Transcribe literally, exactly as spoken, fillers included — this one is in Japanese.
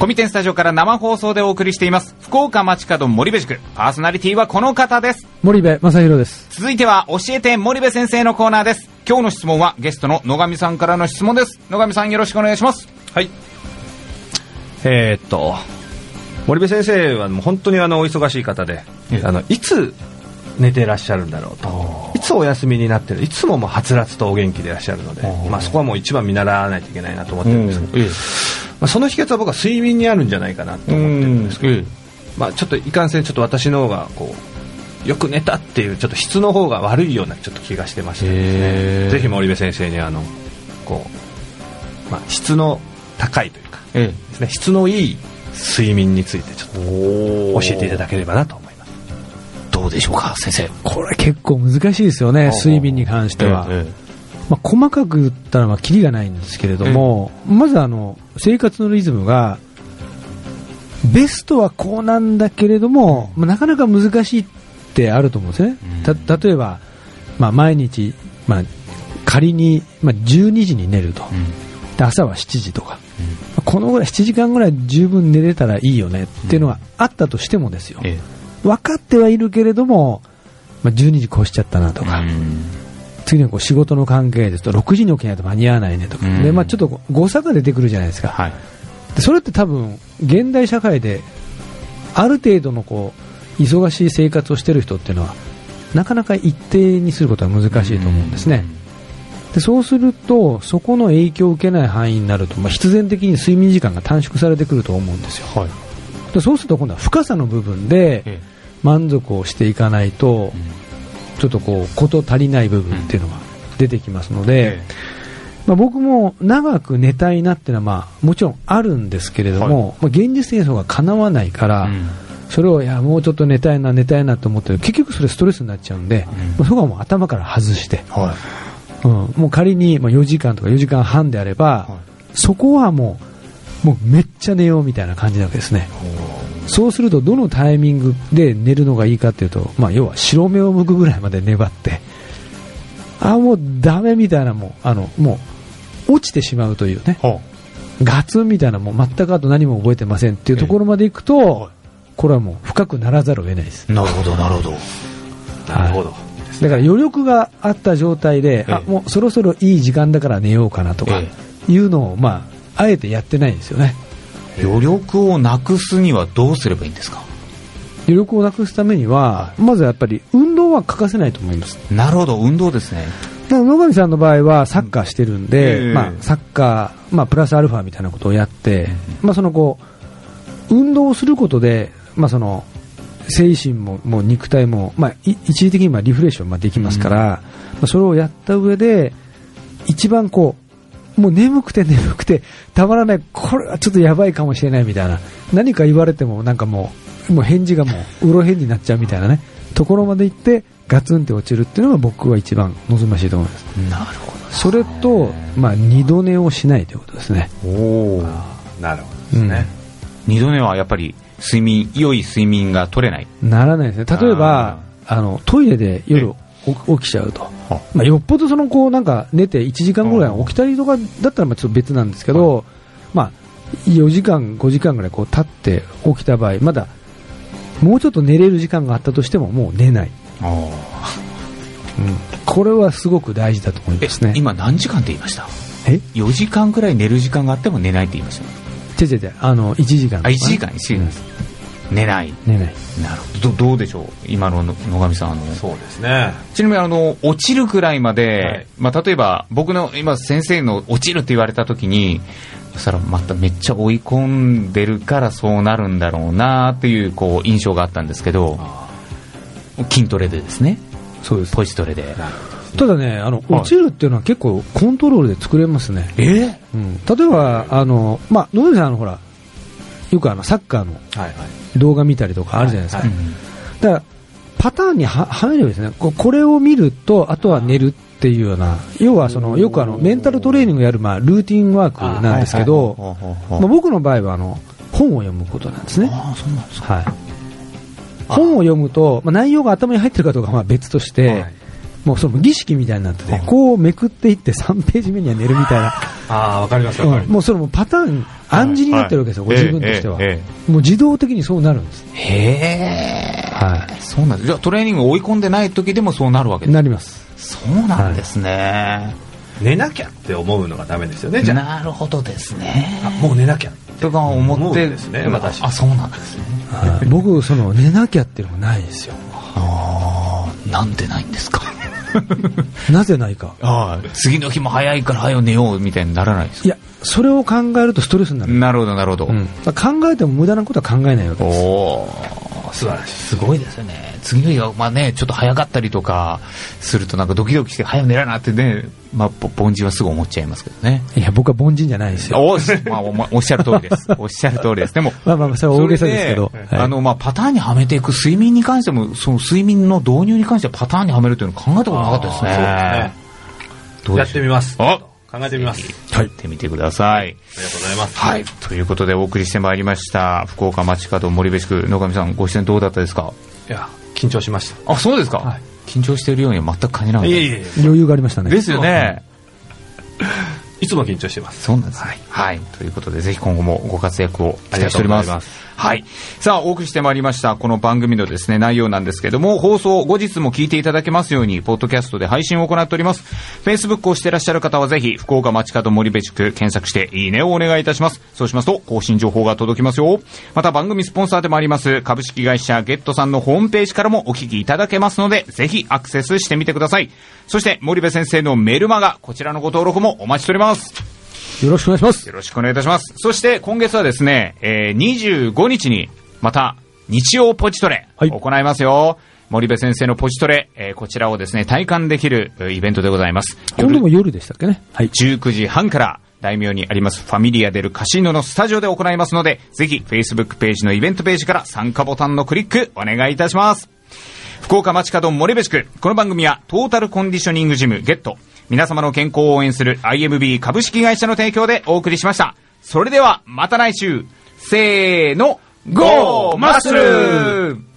コミテンスタジオから生放送でお送りしています福岡街角森部塾。パーソナリティはこの方です。 森部正弘です。 続いては教えて森部先生のコーナーです。今日の質問はゲストの野上さんからの質問です。野上さんよろしくお願いします。 はい。えー、っと森部先生はもう本当にあのお忙しい方で、あのいつ寝てらっしゃるんだろうと、いつお休みになってる、いつももうはつらつとお元気でいらっしゃるので、まあ、そこはもう一番見習わないといけないなと思ってるんですけど、うん、まあ、その秘訣は僕は睡眠にあるんじゃないかなと思ってるんですけど、うん、まあ、ちょっといかんせんちょっと私の方がこうよく寝たっていうちょっと質の方が悪いようなちょっと気がしてましてですね、ぜひ森部先生にあのこう、まあ、質の高いというかですね、質のいい睡眠についてちょっと教えていただければなと思います。 どうでしょうか先生。 これ結構難しいですよね、睡眠に関しては、ええ、まあ、細かく言ったらまあキリがないんですけれども、ええ、まずあの生活のリズムがベストはこうなんだけれども、まあ、なかなか難しいってあると思うんですね、うん、た例えば、まあ、毎日、まあ、仮に、まあ、じゅうにじに寝ると、うん、で朝はしちじとか、うん、このぐらいしちじかんぐらい十分寝れたらいいよねっていうのがあったとしてもですよ、ええ、分かってはいるけれども、まあ、じゅうにじ越しちゃったなとか、うん、次にこう仕事の関係ですとろくじに起きないと間に合わないねとか、うん、でまあ、ちょっと誤差が出てくるじゃないですか、はい、でそれって多分現代社会である程度のこう忙しい生活をしている人っていうのはなかなか一定にすることは難しいと思うんですね、うん、でそうするとそこの影響を受けない範囲になると、まあ、必然的に睡眠時間が短縮されてくると思うんですよ、はい、でそうすると今度は深さの部分で、ええ、満足をしていかないと、うん、ちょっとこうこと足りない部分っていうのが出てきますので、うん、まあ、僕も長く寝たいなっていうのはまあもちろんあるんですけれども、はい、まあ、現実的にそれが叶わないから、うん、それをいやもうちょっと寝たいな寝たいなと思って結局それストレスになっちゃうんで、うん、そこはもう頭から外して、はい、うん、もう仮にまあよじかんとかよじかんはんであれば、はい、そこはもう、もうめっちゃ寝ようみたいな感じなわけですね。そうするとどのタイミングで寝るのがいいかというと、まあ、要は白目を向くぐらいまで粘って、あもうダメみたいな、もうあのもう落ちてしまうというね、ガツンみたいな、もう全くあと何も覚えてませんっていうところまでいくと、これはもう深くならざるを得ないです。 なるほどなるほどなるほど、はい、だから余力があった状態で、あもうそろそろいい時間だから寝ようかなとかいうのを、まあ、あえてやってないんですよね。 余力をなくすにはどうすればいいんですか。 余力をなくすためには、まずやっぱり運動は欠かせないと思います。 なるほど、運動ですね。 だから野上さんの場合はサッカーしてるんで、うん、まあ、サッカー、まあ、プラスアルファみたいなことをやって、うん、まあ、そのこう運動をすることで、まあ、その精神も、もう肉体も、まあ、一時的にまあリフレッションまあできますから、うん、まあ、それをやった上で一番こうもう眠くて眠くてたまらない、これはちょっとやばいかもしれないみたいな、何か言われてもなんかもう、もう返事がもううろへんになっちゃうみたいなねところまで行ってガツンって落ちるっていうのが僕は一番望ましいと思います。 なるほど。 それと、まあ、二度寝をしないということですね。 おー、なるほどですね、 うん、二度寝はやっぱり睡眠、良い睡眠が取れない、 ならないですね。例えばあのトイレで夜起きちゃうと、まあ、よっぽどそのこうなんか寝ていちじかんぐらい起きたりとかだったらまあちょっと別なんですけど、まあ、よじかんごじかんぐらいこう経って起きた場合、まだもうちょっと寝れる時間があったとしてももう寝ない、うん、これはすごく大事だと思いますね。 今何時間って言いました。 えよじかんぐらい寝る時間があっても寝ないって言いました。 違う違う違う、あのいちじかん、 あいちじかんいちじかんです、うん、寝ない寝ない。 なるほど。どうでしょう今の野上さん。あのそうですね、 ちなみにあの落ちるくらいまで、はい、まあ、例えば僕の今先生の落ちるって言われた時に、そしたらまためっちゃ追い込んでるからそうなるんだろうなっていうこう印象があったんですけど、筋トレでですね。 そうです、 ポジトレで。 ただね、あの落ちるっていうのは結構コントロールで作れますね。 えーうん、例えばあの、まあ、野上さんあのほらよくあのサッカーの動画見たりとかあるじゃないですか、はいはい、だからパターンには入るんですね。ここれを見るとあとは寝るっていうような、要はそのよくあのメンタルトレーニングやるまあルーティンワークなんですけど、まあ、僕の場合はあの本を読むことなんですね。 あ、そうなんですか。 はい、本を読むと、まあ、内容が頭に入ってるかどうかはまあ別として、はい、もうその儀式みたいになってて、こうめくっていってさんページ目には寝るみたいなああ、わかります、 うん、もうそれもパターン暗示になってるわけですよ、はい、ご自分としては、えーえー、もう自動的にそうなるんです。 へー、はい、そうなんです。じゃあトレーニングを追い込んでない時でもそうなるわけですか。 なります。 そうなんですね、はい、 寝なきゃって思うのがダメですよね。じゃあなるほどですね。 あ、もう寝なきゃとか思ってですね、私。 あ、そうなんですね。 はい、僕その寝なきゃっていうのがないですよ。 ああ、なんでないんですか。 なぜないか。 ああ、次の日も早いから早く寝ようみたいにならないですか。 いや、それを考えるとストレスになる。 なるほどなるほど、うん、 考えても無駄なことは考えないわけです。 おー、素晴らしい。すごいですよね。次の日がまあねちょっと早かったりとかするとなんかドキドキして早く寝らなってね、まあ凡人はすぐ思っちゃいますけどね。 いや僕は凡人じゃないですよ。 お, まあ、お, おっしゃる通りです。おっしゃる通りです。でもまあまあそれは大げさですけど、 はい、あのまあパターンにはめていく睡眠に関してもその睡眠の導入に関してはパターンにはめるというのを考えたことなかったですね。 そうですね。どうやってみます。 あ、 考えてみます。 はい、やってみてください。ありがとうございます。 はい、ということでお送りしてまいりました福岡街角森部地区。野上さんご出演どうだったですか。 いや緊張しました。 あ、そうですか、はい、緊張しているようには全く感じなかったです。いえいえ、 余裕がありましたね。 ですよね。 いつも緊張してます。 そうなんです、はい、はい、ということでぜひ今後もご活躍を期待しております。ありがとうございます。はい、さあお送りしてまいりましたこの番組のですね内容なんですけども、放送後日も聞いていただけますようにポッドキャストで配信を行っております。 Facebook をしていらっしゃる方はぜひ福岡街角森部地区検索していいねをお願いいたします。そうしますと更新情報が届きますよ。また番組スポンサーでもあります株式会社ゲットさんのホームページからもお聞きいただけますのでぜひアクセスしてみてください。そして森部先生のメルマガ、こちらのご登録もお待ちしております。 よろしくお願いします。 よろしくお願いいたします。そして今月はですね、えー、にじゅうごにちにまた日曜ポジトレ行いますよ、はい、森部先生のポジトレ、えー、こちらをですね体感できるイベントでございます。 今度も夜でしたっけね、 はい、じゅうくじはんから大名にありますファミリアデルカシノのスタジオで行いますのでぜひ Facebook ページのイベントページから参加ボタンのクリックお願いいたします。福岡街角森部地区、この番組はトータルコンディショニングジムゲット、皆様の健康を応援する アイエムビー 株式会社の提供でお送りしました。それではまた来週、せーの、ゴーマッスル。